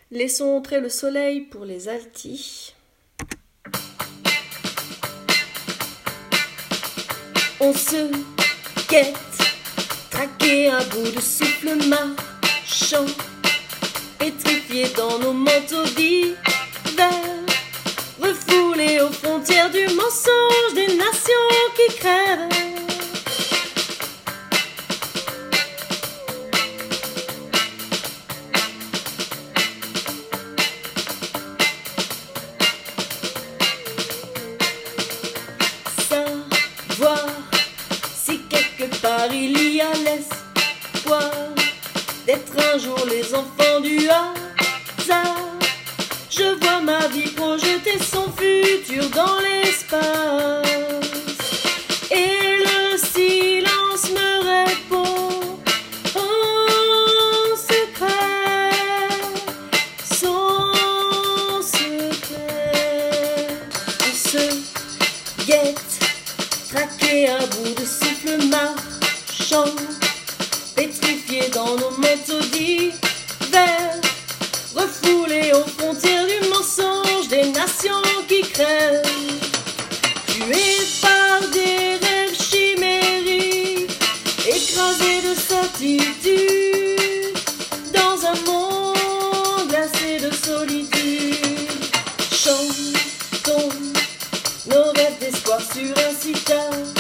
Laissons entrer le soleil pour les altis. On se guette, traqué à bout de souffle marchand, pétrifié dans nos manteaux d'hiver, refoulés aux frontières du mensonge des nations qui crèvent. Savoir si quelque part il y a l'espoir d'être un jour les enfants du hasard. Je vois ma vie projeter son futur dans l'espace, et le silence me répond en secret, son secret. On se guette, traqué à bout de souffle marchand, pétrifié dans nos manteaux d'hiver, refoulés aux frontières du mensonge des nations qui crèvent, tués par des rêves chimériques, écrasés de certitude, dans un monde glacé de solitude. Chantons nos rêves d'espoir sur un citard.